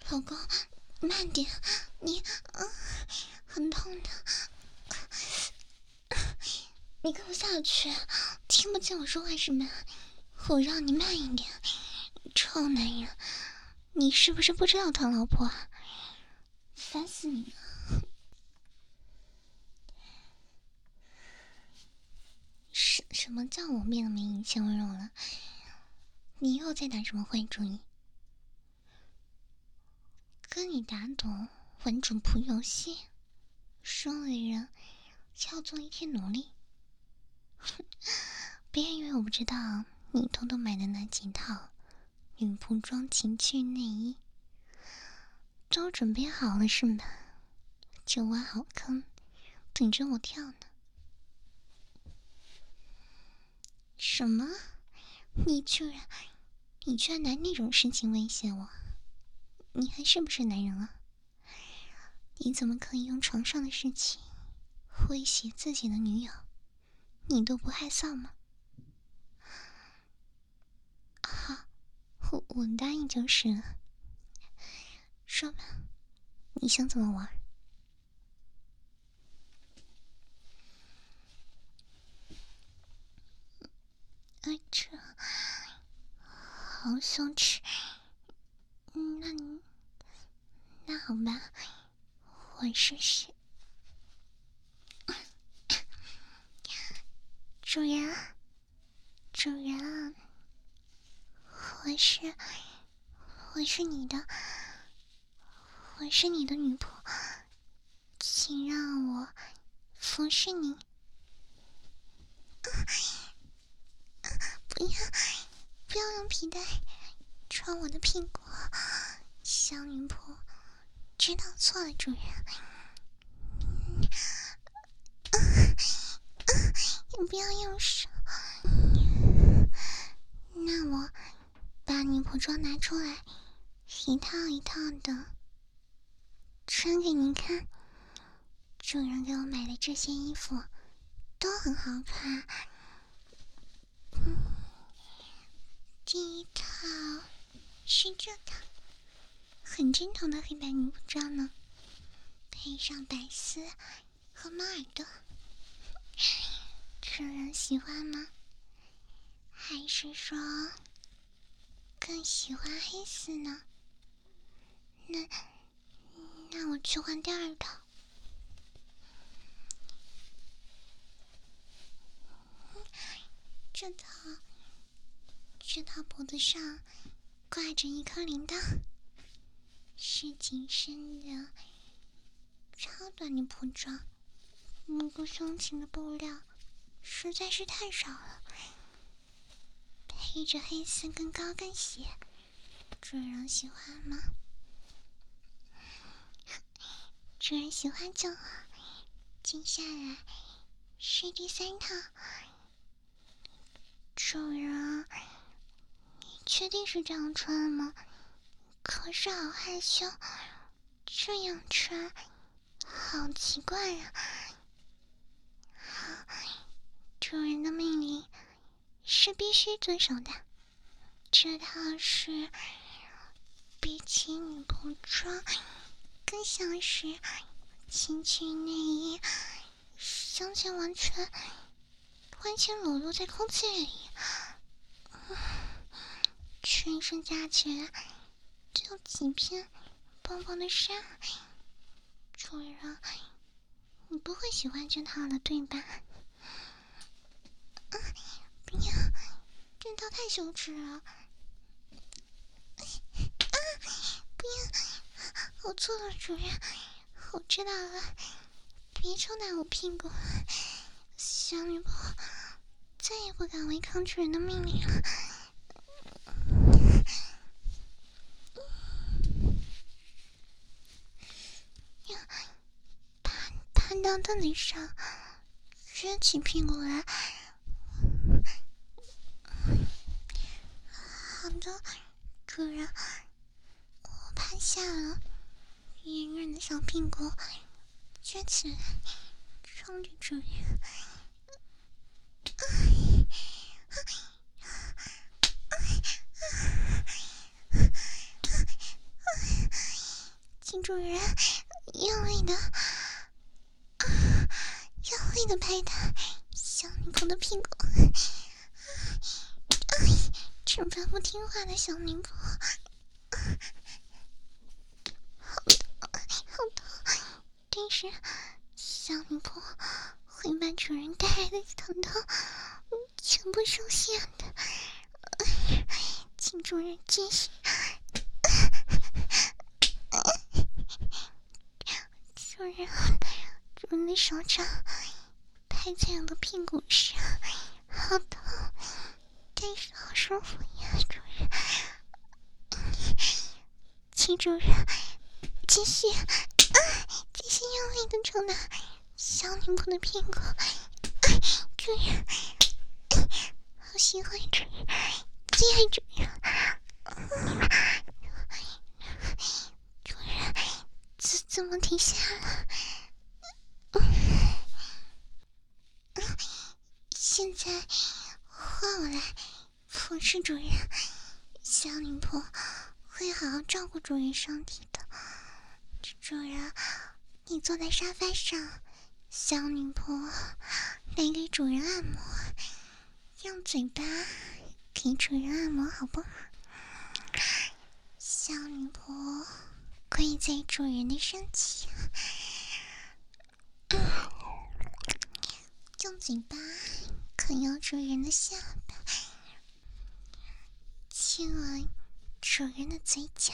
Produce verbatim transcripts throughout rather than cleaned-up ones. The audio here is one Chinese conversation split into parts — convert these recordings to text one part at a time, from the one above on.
老公，慢点，你，嗯，很痛的，你给我下去，听不见我说话是吗？我让你慢一点，臭男人，你是不是不知道当老婆啊？烦死你了！什什么叫我变得没以前温柔了？你又在打什么坏主意？跟你打赌玩主仆游戏，输了的人要做一天奴隶。别人以为我不知道你偷偷买的那几套女仆装情趣内衣都准备好了是吗？就挖好坑等着我跳呢。什么？你居然你居然拿那种事情威胁我？你还是不是男人啊？你怎么可以用床上的事情威胁自己的女友？你都不害臊吗？好，我我答应就是了。说吧，你想怎么玩？啊，这好羞耻。嗯，那你那好吧，我试试。主人，主人，我是我是你的，我是你的女仆，请让我服侍你。不要不要用皮带穿我的屁股，小女仆，知道错了，主人。你不要用手。那我把女仆装拿出来，一套一套的穿给您看。主人给我买的这些衣服都很好看。嗯，第一套是这套，很正统的黑白女仆装呢，配上白丝和猫耳朵。主人喜欢吗？还是说更喜欢黑丝呢？那那我去换第二套。这套这套脖子上挂着一颗铃铛，是紧身的超短的仆装，不过胸前的布料实在是太少了，配着黑丝跟高跟鞋，主人喜欢吗？主人喜欢就好。接下来是第三套。主人，你确定是这样穿吗？可是好害羞，这样穿好奇怪啊！主人的命令是必须遵守的。这套是比起女仆装更像是情趣内衣，胸前完全完全裸露在空气里，全身加起来就几片薄薄的纱。主人，你不会喜欢这套的对吧？啊，不要，这套太羞耻了。啊，不要，我错了，主人，我知道了，别抽打我屁股，小女仆再也不敢违抗主人的命令了。趴趴到凳子上，撅起屁股来。好的，主人，我趴下了，圆润的小屁股撅起来，冲着主人。 主人用力的、啊、用力的拍打小女仆的屁股。哎，这般不听话的小女仆，好痛，好痛！但是小女仆会把主人带来的疼痛全部受限的，请主人继续。主人，主人的手掌拍在我的屁股上，好痛，但是好舒服呀，主人。请主人继续，啊，继续用力的抽打小女仆的屁股。啊，主人，好喜欢主人，最爱主人。主人，怎怎么停下了？现在换我来服侍主人，小女仆会好好照顾主人身体的。主人，你坐在沙发上，小女仆来给主人按摩，用嘴巴给主人按摩好不好？小女仆跪在主人的身前，用嘴巴啃咬主人的下巴，亲吻主人的嘴角，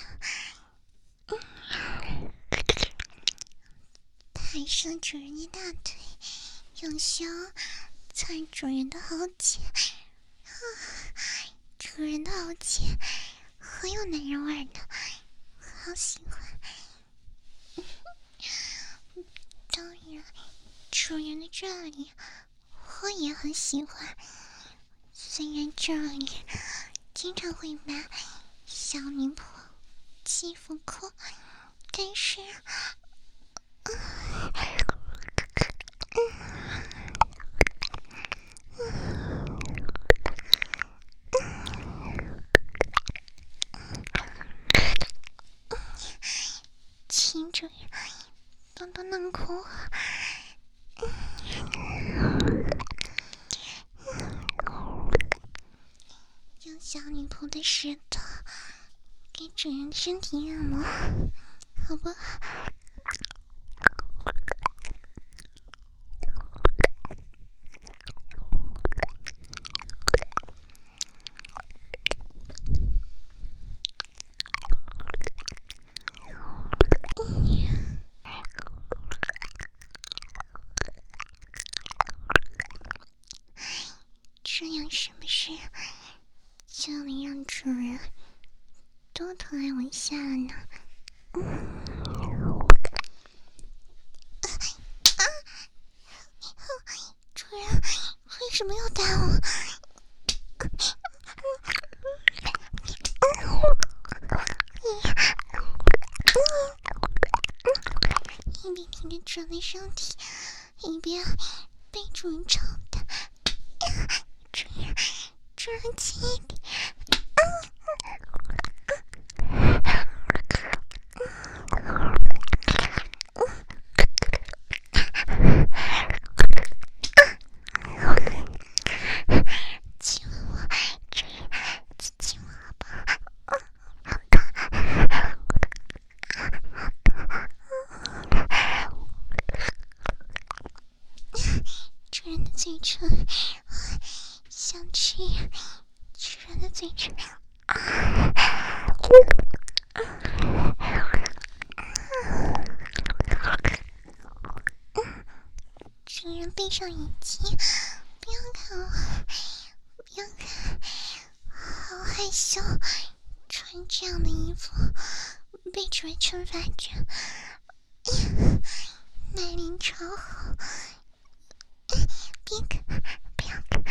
抬上主人的大腿，用胸蹭主人的喉结。主人的喉结很有男人味的，好喜欢。当然，主人的这里我也很喜欢，虽然这里经常会把小女仆欺负哭，但是嗯请主人多多能哭。用小女仆的舌头给主人的身体按摩，好不好？这样是不是就能让主人多疼爱我一下了呢？嗯啊啊！主人为什么要打我？一边听着主人的身体，一边被主人抽打。主人，主人轻一点。亲我，主人，亲我好不好？主人的嘴唇想吃主人的嘴唇。主人闭上眼睛，不要看我，不要看，好害羞，穿这样的衣服被主人惩罚着，奶铃超好，别看，不要看。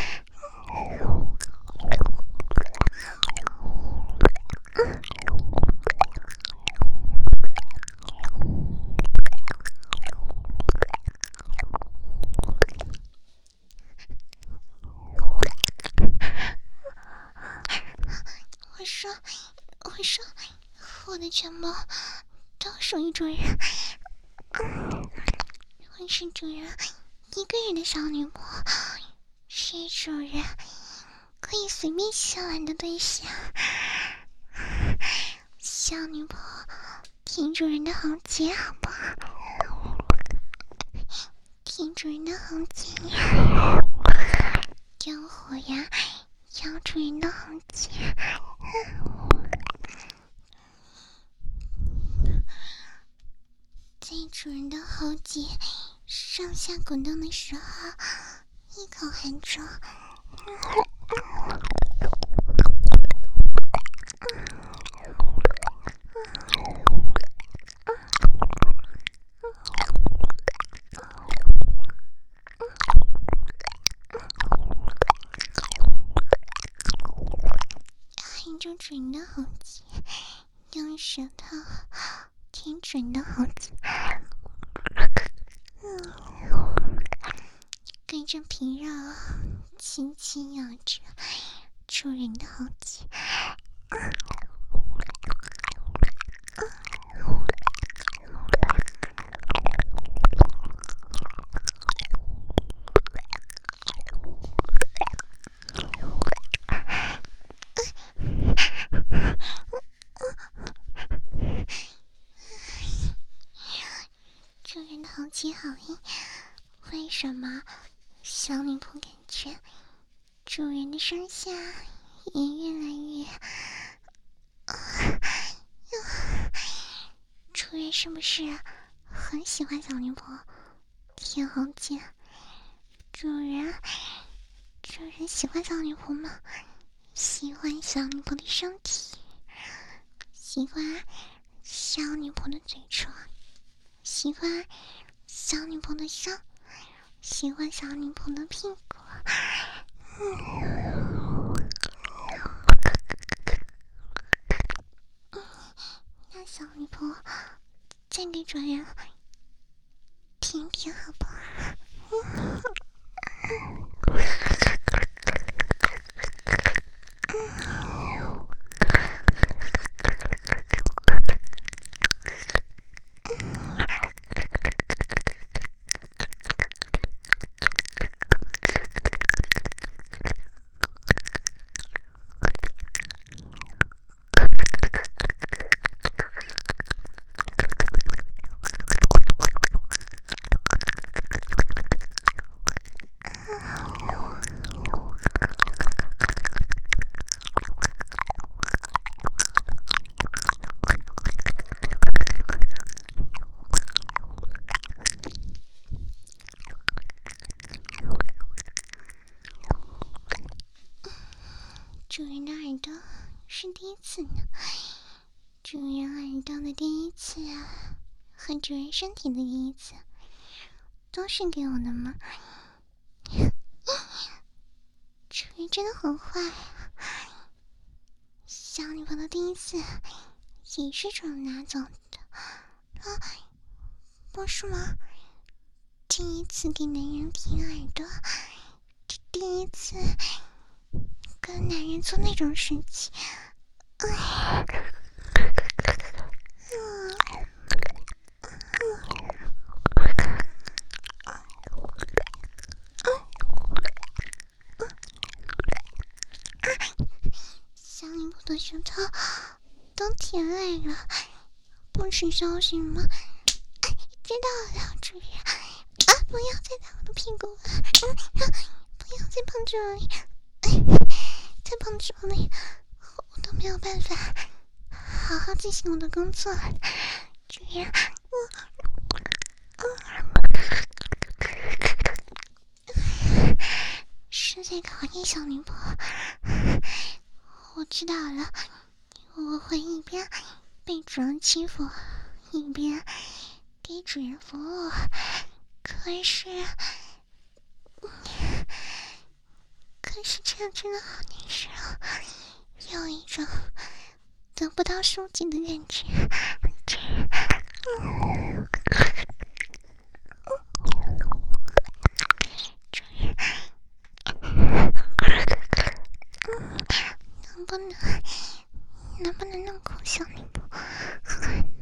我说，我说，我的全部都属于主人。嗯，我是主人一个人的小女仆，是主人可以随便下来的对象。小女仆听主人的喉结好不好？听主人的喉结，用虎牙咬主人的喉结。在主人的喉结上下滚动的时候，一口含住，含住主人的喉结，用舌头舔主人的喉结，跟着皮肉轻轻咬着主人的喉结。主人的喉结好硬，为什么小女仆感觉主人的双下也越来越……主人是不是很喜欢小女仆舔喉结？主人，主人喜欢小女仆吗？喜欢小女仆的身体，喜欢小女仆的嘴唇，喜欢小女仆的腰，喜欢小女仆的屁股。嗯，那小女仆再给主人舔舔好不好？嗯主人的耳朵是第一次呢，主人耳朵的第一次啊，和主人身体的第一次，都是给我的吗？主人真的很坏啊！小女朋友的第一次也是主人拿走的啊？不是吗？第一次给男人舔耳朵，第一次跟男人做那种事情，哎，嗯，小女仆的舌头都舔爱了，不许消息吗？哎，知道了，主人啊，不要再打我的屁股了，嗯，不要再碰这里，哎，再碰这里，我都没有办法好好进行我的工作。主人，我，嗯，是在考验小女仆。我知道了，我会一边被主人欺负，一边给主人服务。可是，可是这样真的好难受，有一种得不到舒解的感觉。嗯，主人，能不能能不能弄哭小女仆？